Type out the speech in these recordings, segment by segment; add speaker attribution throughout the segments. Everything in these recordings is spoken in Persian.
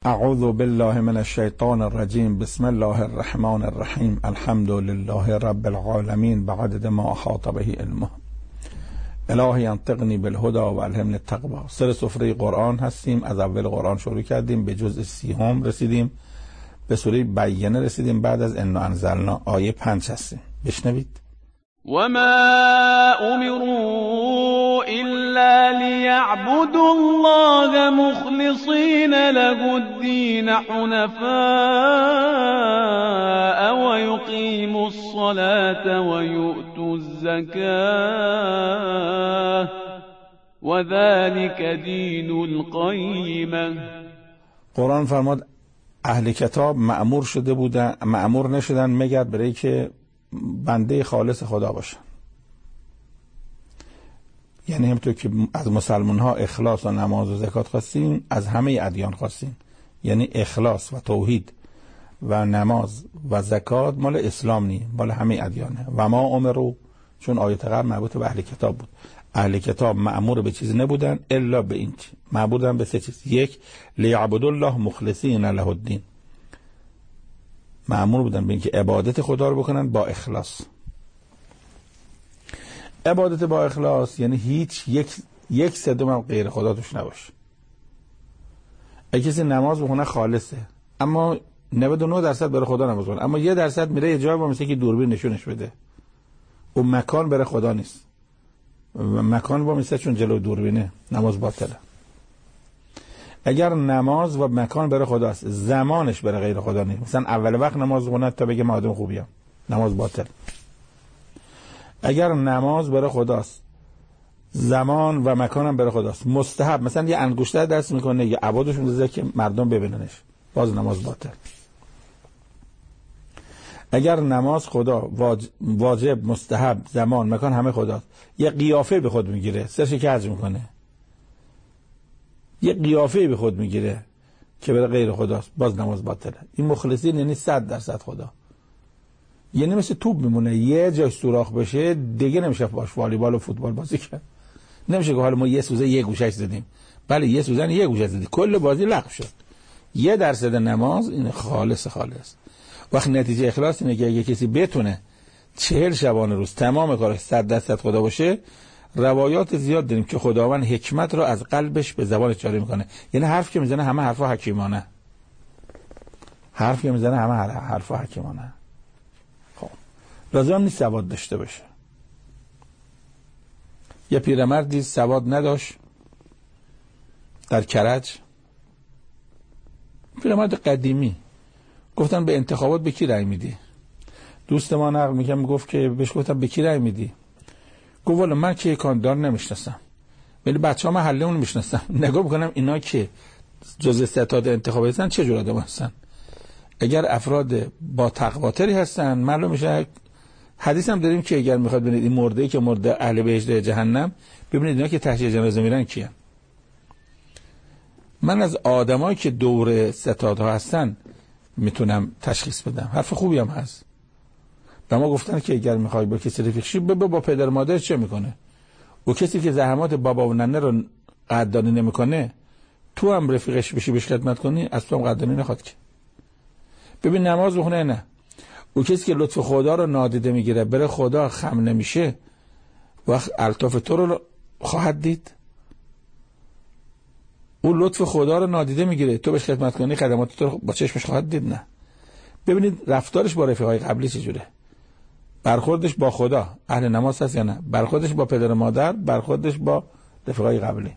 Speaker 1: اعوذ بالله من الشیطان الرجیم. بسم الله الرحمن الرحیم. الحمد لله رب العالمین بعدد ما احاط به علمه. الهی انطقنی بالهدى و الهمنی التقوی. سر سفره قرآن هستیم. از اول قرآن شروع کردیم، به جزء 30 رسیدیم، به سوره بینه رسیدیم. بعد از انا انزلنا آیه 5 هستیم. بشنوید.
Speaker 2: وما أمروا إلا ليعبدوا الله مخلصين له الدين حنفاء ويقيموا الصلاة ويؤتوا الزكاة وذلك دين القيمة.
Speaker 1: قرآن فرمود اهل کتاب مأمور نشدن مگر برای که بنده خالص خدا باشن. یعنی همونطور که از مسلمان ها اخلاص و نماز و زکات خواستیم، از همه ادیان خواستیم. یعنی اخلاص و توحید و نماز و زکات مال اسلام نی، مال همه ادیانه. و ما امروا، چون آیه قبل مربوط به اهل کتاب بود. اهل کتاب مأمور به چیزی نبودن الا به این، معبودن به 3 چیز. 1 لیعبدوا الله مخلصین له الدین، مأمور بودن به اینکه عبادت خدا رو بکنن با اخلاص. عبادت با اخلاص یعنی هیچ یک صدم هم غیر خدا توش نباشه. اگه کسی نماز بخونه خالصه، اما 99% برای خدا نماز بخونه، اما 1% میره یه جایی با مثل که دوربین نشونش بده، اون مکان برای خدا نیست و مکان با مثل چون جلو دوربینه، نماز باطله. اگر نماز و مکان برای خداست، زمانش برای غیر خدا نیست، مثلا اول وقت نماز بخونه تا بگه من آدم خوبیم، نماز باطل. اگر نماز برای خداست، زمان و مکان هم برای خداست، مستحب، مثلا یه انگشتر دست میکنه یا عبادش میذاره که مردم ببیننش، باز نماز باطل. اگر نماز خدا واجب، مستحب، زمان، مکان همه خداست، یه قیافه به خود میگیره، سرش که حج میکنه، یه قیافه به خود میگیره که برای غیر خداست، باز نماز باطله. این مخلصین یعنی 100% خدا. یعنی مثل توپ میمونه، یه جای سوراخ بشه دیگه نمیشه باش والیبال و فوتبال بازی کرد. نمیشه که حالا ما یه سوزه یه گوشش زدیم، بله یه سوزن یه گوشه زدیم، کل بازی لغو شد. 1% نماز این خالص. وقت نتیجه اخلاص اینه که اگه کسی بتونه 40 شبانه روز تمام کارش 100% خدا باشه، روایات زیاد داریم که خداوند حکمت رو از قلبش به زبانش جاری میکنه. یعنی حرف که میزنه همه حرفا حکیمانه، خب لازم نیست سواد داشته باشه. یه پیرمردی سواد نداشت در کرج، پیرمرد قدیمی. گفتن به انتخابات به کی رأی میدی؟ دوست ما نقل میگم گفت که بهش گفتم به کی رأی میدی؟ گفت والا من که کاندار نمیشناسم، ولی بچه‌ها محله‌مون میشناسم. نگاه میکنم اینا که جزء ستاد انتخابی هستن چه جور آدم هستن. اگر افراد با تقواتری هستن معلوم میشه. حدیث هم داریم که اگر میخواد ببینید این مرده‌ای که مرده اهل بهشت جهنم، ببینید اینا که تحت جنازه میرن کیان. من از آدمایی که دور ستادها هستن میتونم تشخیص بدم. حرف خوبی هم هست. و ما گفتن که اگر میخوای با کسی رفیق شی، با پدر مادر چه میکنه؟ و کسی که زحمات بابا و ننه رو قدردانی نمیکنه، تو هم رفیقش بشی، بهش خدمت کنی، از تو هم قدردانی نخواد که. ببین نماز بخونه نه. و کسی که لطف خدا رو نادیده میگیره، برای خدا خم نمیشه، وقت الطاف تو رو خواهد دید. او لطف خدا رو نادیده میگیره، تو بهش خدمت کنی، خدمات تو رو با چشمش خواهد دید. نه. ببینید رفتارش با رفیقای قبلی چجوره، برخوردش با خدا، اهل نماز هست یا نه، برخوردش با پدر مادر، برخوردش با رفیقای قبلی.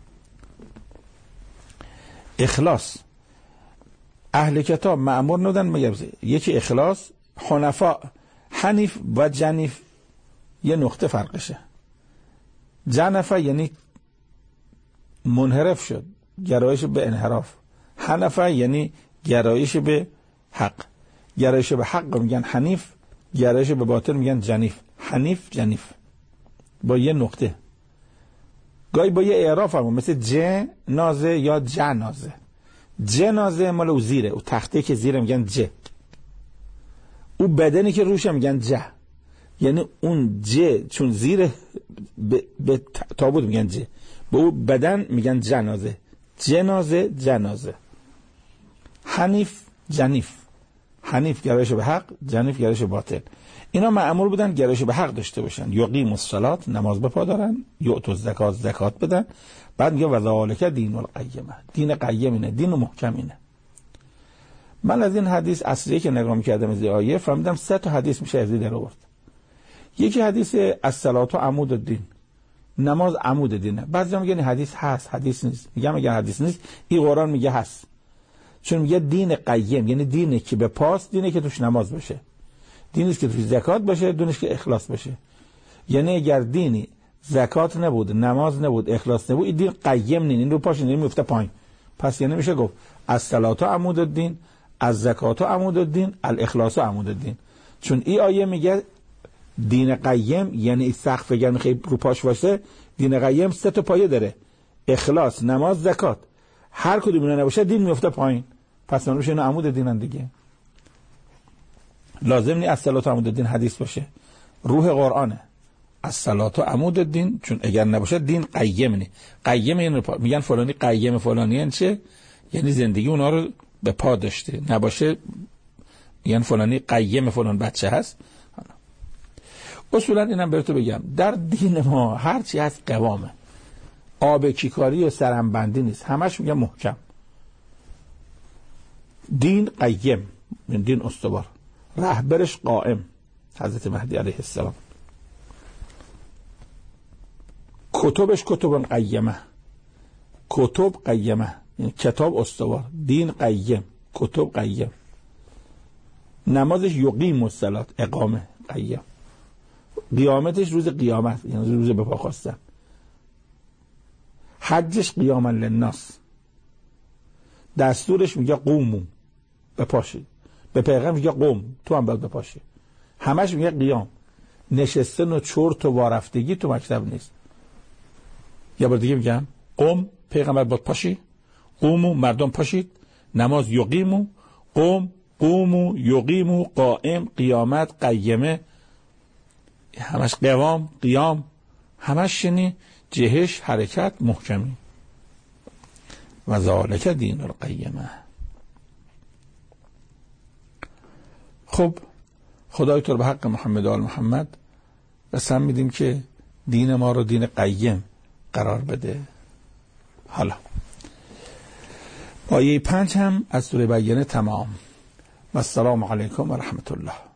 Speaker 1: اخلاص. اهل کتاب مأمور نودن مگر یکی اخلاص. حنفا، حنیف و جنیف یه نقطه فرقشه. جنفه یعنی منحرف شد، گرایش به انحراف. حنفه یعنی گرایش به حق. گرایش به حق میگن حنیف، گرایش به باطل میگن جنیف. حنیف جنیف با یه نقطه، گاهی با یه اعراف هم، مثل جنازه یا جنازه. جنازه مال او زیره، او تخته که زیره میگن ج، او بدنی که روشه میگن ج. یعنی اون ج چون زیره به تابوت میگن ج، به او بدن میگن جنازه. جنازه حنیف جنیف، حنیف گرایش به حق، جنیف گرایش به باطل. اینا مأمور بودن گرایش به حق داشته باشن، یقیم الصلاة نماز بپا دارن، یؤتوا الزکات زکات بدن. بعد میگه و ذالک دین القیمه، دین قیم اینه، دین محکم اینه. من از این حدیث اصلیه که نگاه می‌کردم از این آیه فهمیدم 3 تا حدیث میشه از این در آورد. یکی حدیث الصلاة عمود الدین، نماز عمود دینه. بعضیا میگن حدیث هست، حدیث نیست. میگم اگر حدیث نیست این قرآن میگه هست، چون میگه دین قیم، یعنی دینی که به پاس، دینی که توش نماز باشه، دینی که توش زکات باشه، دینی که اخلاص باشه. یعنی اگر دینی زکات نبود، نماز نبود، اخلاص نبود، این دین قیم نیست، این رو پاش نمیفته پایین. پس یعنی میشه گفت الصلاة عمود الدین، الزکات عمود الدین، الاخلاص عمود الدین. چون این آیه میگه دین قیم یعنی سقف اگر میخوای رو پاش باشه، دین قیم 3 تا پایه داره: اخلاص، نماز، زکات. هر کدوم اینا نباشه دین میفته پایین. پس اون میشه عمود دینن دیگه. لازم نیست الصلاة عمود الدین حدیث باشه، روح قرآنه. الصلاة عمود الدین، چون اگر نباشه دین قیم نیست. قیم یعنی میگن فلانی قیم، فلانی یعنی چه؟ یعنی زندگی اونا رو به پا داشته. نباشه یعنی فلانی قیم، فلان بچه هست. اصولا اینم براتون بگم در دین ما هر چی هست قوامه، آب کیکاری و سرمبندی نیست، همش میگه محکم. دین قیم، دین استوار، رهبرش قائم، حضرت مهدی علیه السلام. کتبش کتب قیمه، کتب قیمه یعنی کتاب استوار، دین قیم، کتب قیم. نمازش یقیم الصلاة، اقامه قیم. قیامتش روز قیامت یعنی روز به پا خواستن. حجش قیاما للناس، دستورش میگه قومو، بپاشید. به پیغمبر میگه قوم، تو هم باید بپاشی. همش میگه قیام. نشستن و چرت و وارفتگی تو مکتب نیست. یه بار دیگه میگم قوم، پیغمبر باید پاشی، قومو مردم پاشید. نماز یقیمو، قوم، قومو، یقیمو، قائم، قیامت، قیمه، همش قوام، قیام، همش یعنی جهش، حرکت، محکمی. و ذالک دین القیمه. خب خدای تو رو به حق محمد آل محمد قسم میدیم که دین ما رو دین قیم قرار بده. حالا آیه 5 هم از سوره بینه تمام. و السلام علیکم و رحمت الله.